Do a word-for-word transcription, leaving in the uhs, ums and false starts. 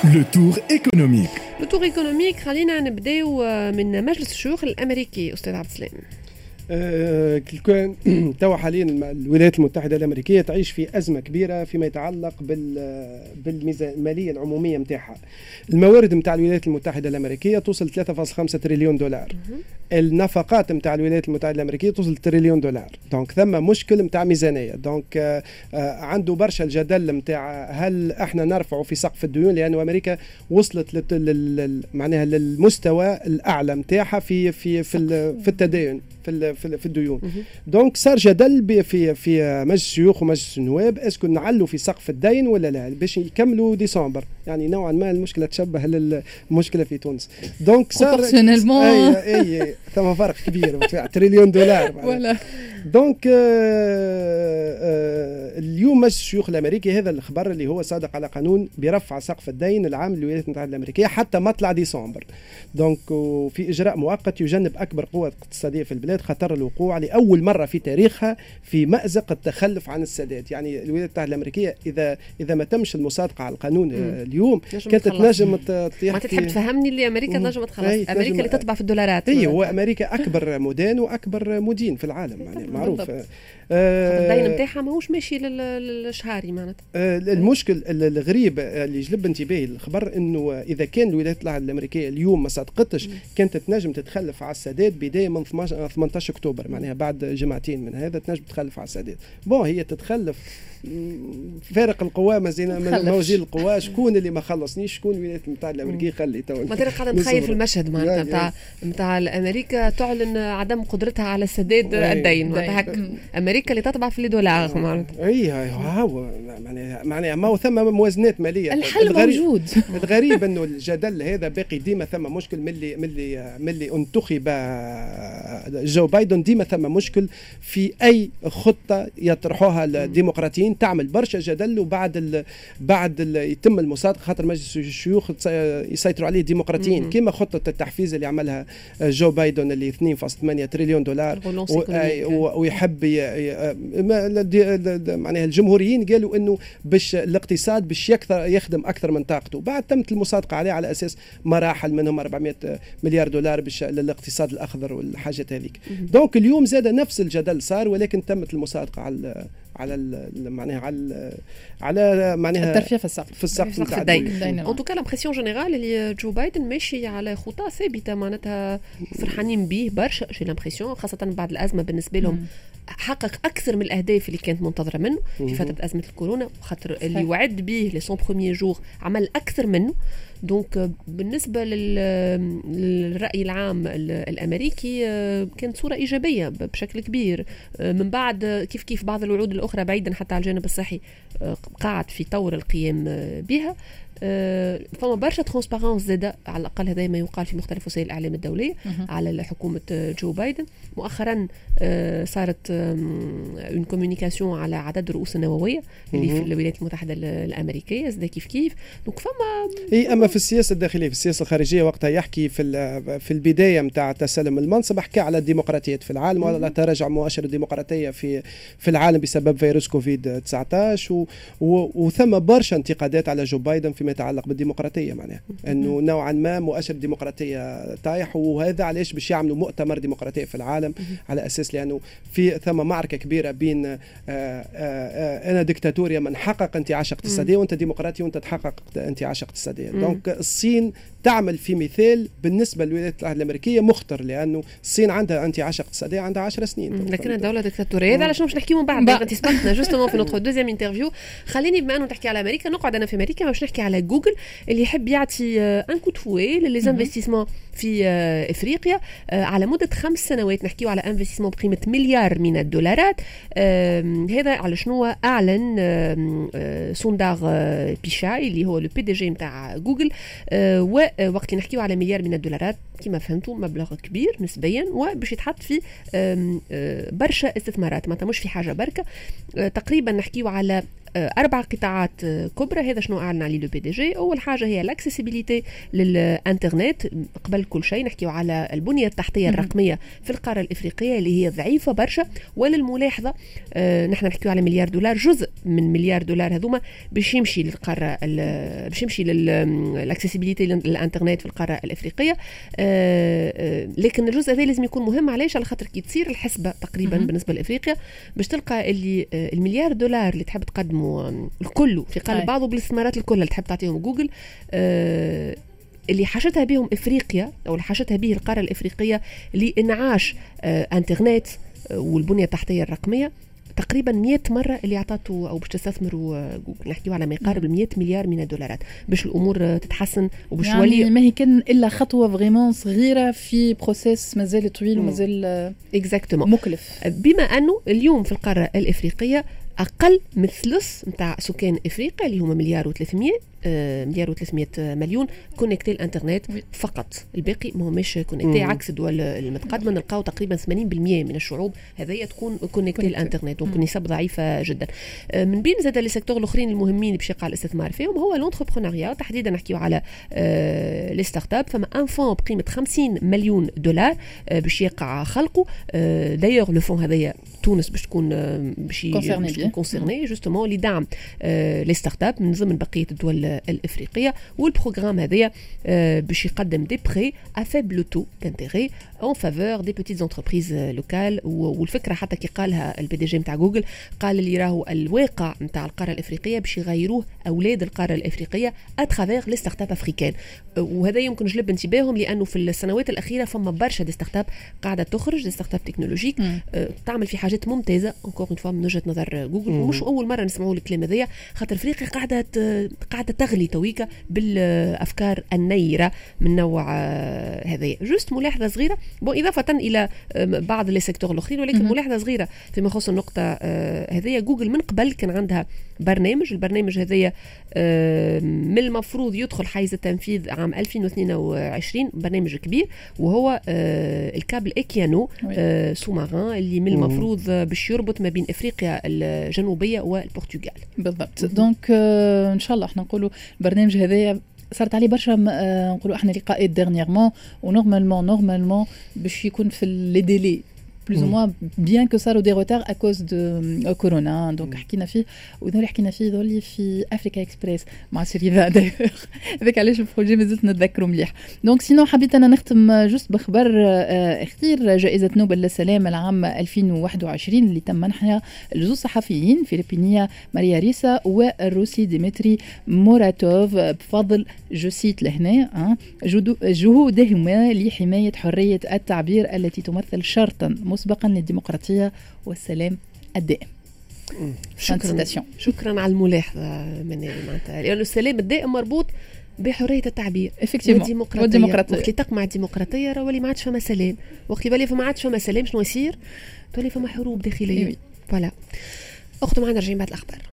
Le Tour économique. Le Tour économique خلينا نبداو من مجلس الشيوخ الامريكي استاذ عبد السلام. آه كان توا حاليا الولايات المتحده الامريكيه تعيش في ازمه كبيره فيما يتعلق بال بالميزانيه الماليه العموميه نتاعها. الموارد نتاع الولايات المتحده الامريكيه توصل ثلاثة فاصلة خمسة تريليون دولار. النفقات نتاع الولايات المتحده الامريكيه توصل تريليون دولار. دونك ثم مشكل نتاع ميزانيه. دونك آه عنده برشا الجدل نتاع هل احنا نرفعوا في سقف الديون، لانه امريكا وصلت لل معناها للمستوى الاعلى نتاعها في في في, في التدين في في الديون. دونك صار جدل في في مجلس الشيوخ ومجلس النواب اسكو نعلوا في سقف الدين ولا لا باش يكملوا ديسمبر. يعني نوعا ما المشكله تشبه للمشكله في تونس. دونك صار اي اي ثم فرق كبير تريليون دولار ولا. دونك آه آه اليوم مجلس الشيوخ الامريكي هذا الخبر اللي هو صادق على قانون برفع سقف الدين العام للولايات المتحده الامريكيه حتى مطلع ديسمبر. دونك في اجراء مؤقت يجنب اكبر قوه اقتصاديه في البلاد خطر الوقوع لاول مره في تاريخها في مازق التخلف عن السداد. يعني الولايات المتحده الامريكيه اذا اذا ما تمش المصادقه على القانون مم. اليوم كانت تنجم ما تحب تفهمني اللي امريكا تنجم تخلص. امريكا اللي تطبع في الدولارات. اي هو امريكا اكبر مدان واكبر مدين في العالم يعني معروف. الدين نتاعها ماهوش ماشي للشهاري معناتها. المشكل الغريب اللي جلب انتباهي الخبر انه اذا كان الولايات المتحده الامريكيه اليوم ما صدقتش كانت تنجم تتخلف على السداد بدايه من ثمانية عشر اكتوبر، معناها بعد جمعتين من هذا تنجم تتخلف على السداد. بون هي تتخلف فارق القوى موازين القوى، شكون اللي ما خلصنيش؟ شكون الولايات المتحده الامريكيه خلي تو ما ترى قاعد نتخيل في المشهد معناتها نتاع نتاع امريكا تعلن عدم قدرتها على سداد الدين معناتها امريكا اللي تطبع في الدولار معناتها. اي هو معناها معناها ما ثم موازنات ماليه. الحل موجود. الغريب انه الجدل هذا باقي ديما ثم مشكل ملي ملي ملي انتخب جو بايدن ديما ثم مشكل في اي خطه يطرحوها الديمقراطيين تعمل برشا جدل وبعد ال بعد ال يتم المصادقه خاطر مجلس الشيوخ يسيطروا عليه الديمقراطيين كما خطه التحفيز اللي عملها جو بايدن اللي اثنين فاصلة ثمانية تريليون دولار ويحب معناها الجمهوريين قالوا انه باش الاقتصاد باش يكثر يخدم اكثر من طاقته. بعد تمت المصادقه عليه على اساس مراحل منهم أربعمائة مليار دولار باش للاقتصاد الاخضر والحاجات هذيك. دونك اليوم زاد نفس الجدل صار ولكن تمت المصادقه على على معناها على على معناها الترفيه في السقف في السقف نتاع الدين. ان توكا لامبرسيون جينيرال اللي جو بايدن ماشي على خطى ثابته معناتها فرحانين به برشا. جي لامبرسيون خاصه بعد الازمه بالنسبه لهم حقق اكثر من الاهداف اللي كانت منتظره منه في فتره ازمه الكورونا، خاطر اللي وعد به لي سون بروميير جور عمل اكثر منه. دونك بالنسبه للراي العام الامريكي كانت صوره ايجابيه بشكل كبير. من بعد كيف كيف بعض الوعود الاخرى بعيدا حتى على الجانب الصحي قاعد في طور القيام بها. فما برشا ترانسبارونس زاده على الاقل، هذا ما يقال في مختلف وسائل الاعلام الدوليه على حكومه جو بايدن. مؤخرا صارت اون كومونيكاسيون على عدد رؤوس النوويه اللي في الولايات المتحده الامريكيه زاد كيف كيف. دونك فما اي اما في السياسه الداخليه في السياسه الخارجيه وقتها يحكي في في البدايه نتاع تسلم المنصب حكى على الديمقراطيات في العالم وعلى تراجع مؤشر الديمقراطيه في في العالم بسبب فيروس كوفيد تسعة عشر وثم برشا انتقادات على جو بايدن فيما يتعلق بالديمقراطيه، معناها انه نوعا ما مؤشر الديمقراطيه طايح. وهذا علاش باش يعملوا مؤتمر ديمقراطيه في العالم على اساس لانه في ثم معركه كبيره بين آآ آآ انا ديكتاتوريا من حقق انتعاش اقتصادي وانت ديمقراطي وانت تحقق انتعاش اقتصادي. دونك الصين تعمل في مثال بالنسبه للولايات المتحده الامريكيه مخطر، لانه الصين عندها انتعاش اقتصادي عندها عشر سنين لكن الدوله ديكتاتوريه. هذا علاش باش نحكيو من بعد. انت سبقتنا جوستومون في نوتر دوزيام انترفيو. خليني بما انه تحكي على امريكا نقعد انا في امريكا باش نحكي على جوجل اللي يحب يعطي ان كو فوي للانفستيسمون في افريقيا على مده خمس سنوات. نحكيو على انفستيسمون بقيمه مليار من الدولارات. هذا على شنو اعلن سوندار بيشاي اللي هو لو بي دي جي نتاع جوجل. ووقت اللي نحكيو على مليار من الدولارات كما فهمتوا مبلغ كبير نسبيا وباش يتحط في برشا استثمارات، ما مش في حاجه بركه. تقريبا نحكيو على اربع قطاعات كبرى. هذا شنو اعلن عليه لو بي دي جي. اول حاجه هي الاكسيسيبيليتي للانترنت. قبل كل شيء نحكيو على البنيه التحتيه الرقميه في القاره الافريقيه اللي هي ضعيفه برشا. وللملاحظه آه نحن نحكيو على مليار دولار، جزء من مليار دولار هذوما باش يمشي للقاره باش يمشي للاكسيسيبيليتي للانترنت في القاره الافريقيه. آه آه لكن الجزء هذا لازم يكون مهم. علاش؟ على خاطر كي تصير الحسبه تقريبا بالنسبه لافريقيا باش تلقى اللي آه المليار دولار اللي تحب تقدمه آه الكل في قالب بعضه بالاستثمارات الكل اللي تحب تعطيهم جوجل، آه اللي حاشتها بهم افريقيا او اللي حاشتها به القاره الافريقيه لانعاش آه انترنت آه والبنيه التحتيه الرقميه تقريبا مئة مرة اللي عطاته أو باش تستثمروا جوجل. نحكيو على ما يقارب مئة مليار من الدولارات باش الأمور تتحسن وباش يعني ولي ما هي كان إلا خطوة فريمون صغيرة في بروسيس مازال طويل ومازال مكلف. بما أنه اليوم في القارة الإفريقية أقل من ثلث نتاع سكان إفريقيا اللي هما مليار وثلاثمية آه مليار وثلاثمية مليون كونكتي الانترنت فقط. الباقي ما هماش كونكتي. عكس الدول المتقدمه نلقاو تقريبا ثمانين بالمئة من الشعوب هذيا تكون كونكتي الانترنت، دونك نسب ضعيفه جدا. آه من بين زاد لي سيكتور الاخرين المهمين باش يقع الاستثمار فيهم هو لونتربرونيا، تحديدا نحكيو على آه لي ستارت اب. فما ان فون بقيمه خمسين مليون دولار آه باش يقع خلقه. آه دايوغ لو فون هذايا تونس باش تكون آه باش تكون كونسيرني جوستومون لدعم آه لي ستارت اب من ضمن بقيه الدول الافريقيه. والبروغرام هذايا باش يقدم دي بري ا فيبل تو دانتيغي اون فافور دي بيتيت انتربريز لوكال. والفكره حتى كي قالها البي دي جي نتاع جوجل قال اللي راهو الواقع نتاع القاره الافريقيه باش يغيروه اولاد القاره الافريقيه اترافير لي ستارت اب افريكان. وهذا يمكن جلب انتباههم لانه في السنوات الاخيره فما برشا دي ستارت اب قاعده تخرج، دي ستارت اب تكنولوجيك تعمل في حاجات ممتازه انكور اون فوا من وجهه نظر جوجل. ومش اول مره نسمعوا الكلام هذايا خاطر افريقيا قاعده قاعده تغلي تويكا بالافكار النيره من نوع هذايا. جوست ملاحظه صغيره بون اضافه الى بعض لي سيكتور الاخرين، ولكن ملاحظه صغيره فيما يخص النقطه هذيا. جوجل من قبل كان عندها برنامج، البرنامج هذايا من المفروض يدخل حيز التنفيذ عام ألفين واثنين وعشرين، برنامج كبير وهو الكابل اكيانو سوماران اللي من المفروض باش يربط ما بين افريقيا الجنوبيه والبرتغال. بالضبط. دونك ان شاء الله احنا نقولوا البرنامج هذايا صارت عليه برشا نقولوا احنا لقاءات ديرنييرمون ونورمالمون نورمالمون باش يكون في لي ديلي plus ou moins bien que ça des retards à cause de euh, Corona. Donc حكينا فيه ودول حكينا فيه دول في أفريكا إكسبريس مع سيريفا داير هذاك علاش البروجي مازلت نتذكروا مليح. دونك سينو حبيت أنا نختم جست بخبر اختير جائزة نوبل للسلام العام ألفين وواحد وعشرين اللي تم منحها لجوز صحفيين فيلبينية ماريا ريسا والروسي ديمتري موراتوف بفضل جوسيت لهنا جهودهما لحماية حرية التعبير التي تمثل شرطا مسبقا للديمقراطية والسلام الدائم. شكرا شكرا على الملاحظة منال معناتها لأنه السلام الدائم مربوط بحرية التعبير والديمقراطية. وقت اللي تقمع الديمقراطية راه ولي ما عادش فما سلام. وقت اللي فما عادش فما سلام شنو يصير؟ تولي فما حروب داخلية. فوالا أخت معنا راجعين بعد الأخبار.